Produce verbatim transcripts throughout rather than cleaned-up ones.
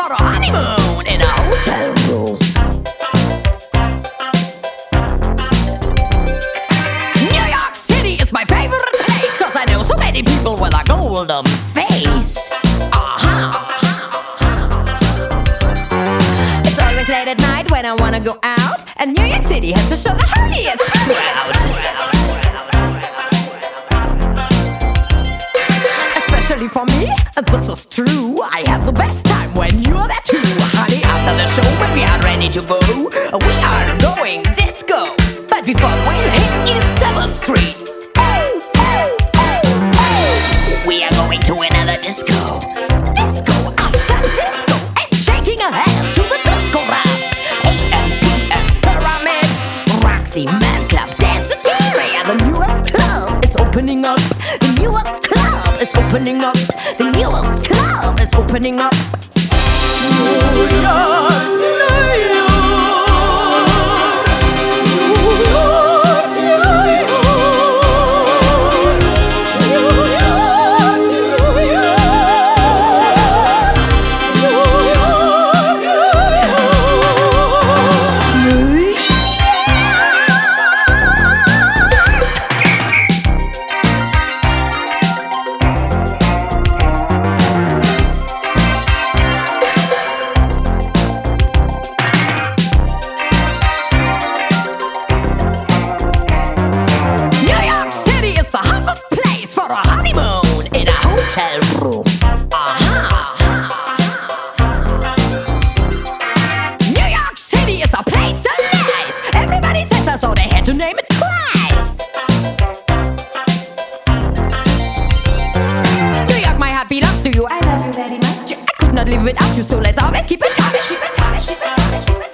for a honeymoon in a hotel room. New York City is my favorite place, cause I know so many people with a golden face. Uh-huh. It's always late at night when I wanna go out, and New York City has to show the holiest crowd. Especially for me, and this is true, I have the best time when you're there too. Honey, after the show, when we are ready to go, we are going disco. But before we hit East seventh Street, oh, oh, oh, oh, we are going to another disco. Disco after disco, and shaking our hand to the disco rap. A M P M Pyramid, Roxy, Man Club, Danceteria. The newest club is opening up. The newest club is opening up. The newest club is opening up. New York, New York, New York, New York, New York, New York, New York. Room. Uh-huh. New York City is a place so nice. Everybody says that, so they had to name it twice. New York, my heart belongs to you. I love you very much. I could not live without you, so let's always keep in touch. Keep in touch, keep in touch, keep in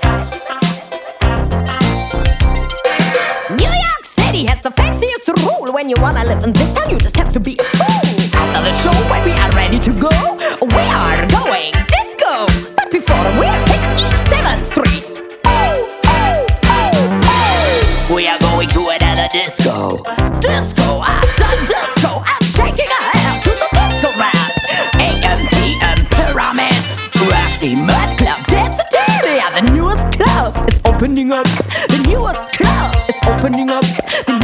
touch. New York City has the fanciest rule. When you wanna live in this town, you just have to be a fool. After the show, when we are ready to go, we are going disco. But before we hit East seventh Street, oh, oh, oh, oh, we are going to another disco. Disco after disco, I'm shaking a hand to the disco rap. A M P M Pyramid, Roxy, Mad Club, Danceteria. The newest club is opening up. The newest club is opening up. The